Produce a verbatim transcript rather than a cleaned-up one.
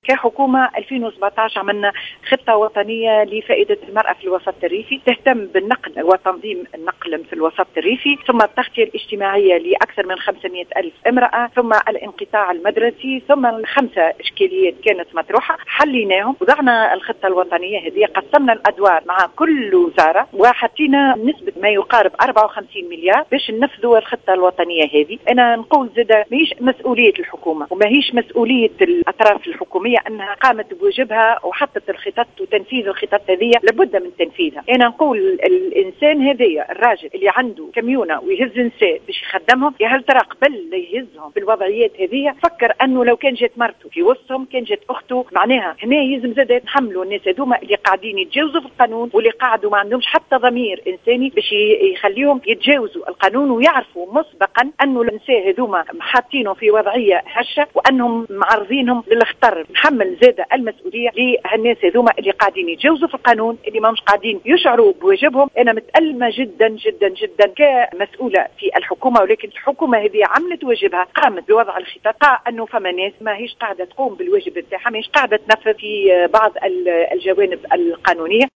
كحكومة ألفين وسبعطعش عملنا خطة وطنية لفائدة المرأة في الوسط الريفي تهتم بالنقل وتنظيم النقل في الوسط الريفي، ثم التغطية الاجتماعية لأكثر من خمسمائة ألف امرأة، ثم الانقطاع المدرسي، ثم الخمسة إشكاليات كانت مطروحة حليناهم. وضعنا الخطة الوطنية هذه، قسمنا الأدوار مع كل وزارة وحطينا نسبة ما يقارب أربعة وخمسين مليار باش ننفذوا الخطة الوطنية هذه. أنا نقول زادة ماهيش مسؤولية الحكومة وماهيش مسؤولية الأطراف الحكومية أنها قامت بواجبها وحطت الخطط وتنفيذ الخطط هذه لابد من تنفيذها. أنا نقول الإنسان هذايا الراجل اللي عنده كميونة ويهز نساء باش يخدمهم، يا هل ترى قبل يهزهم بالوضعيات هذه فكر أنه لو كان جات مرته في وسطهم، كان جات أخته، معناها هنا يلزم زاد يتحملوا الناس هذوما اللي قاعدين يتجاوزوا في القانون واللي قاعدوا ما عندهمش حتى ضمير إنساني باش يخليهم يتجاوزوا القانون، ويعرفوا مسبقا أنه النساء هذوما حاطينهم في وضعية هشة وأنهم معرضينهم للخطر. نحمل زاد المسؤولية للناس هذوما اللي قاعدين يتجاوزوا في القانون، اللي ما مش قاعدين يشعروا بواجبهم. أنا متألمة جدا جدا جدا كمسؤولة في الحكومة، ولكن الحكومة هذه عملت واجبها، قامت بوضع الخطط، أنه فما ناس ما هيش قاعدة تقوم بالواجب بتاعها، ما هيش قاعدة تنفذ في بعض الجوانب القانونية.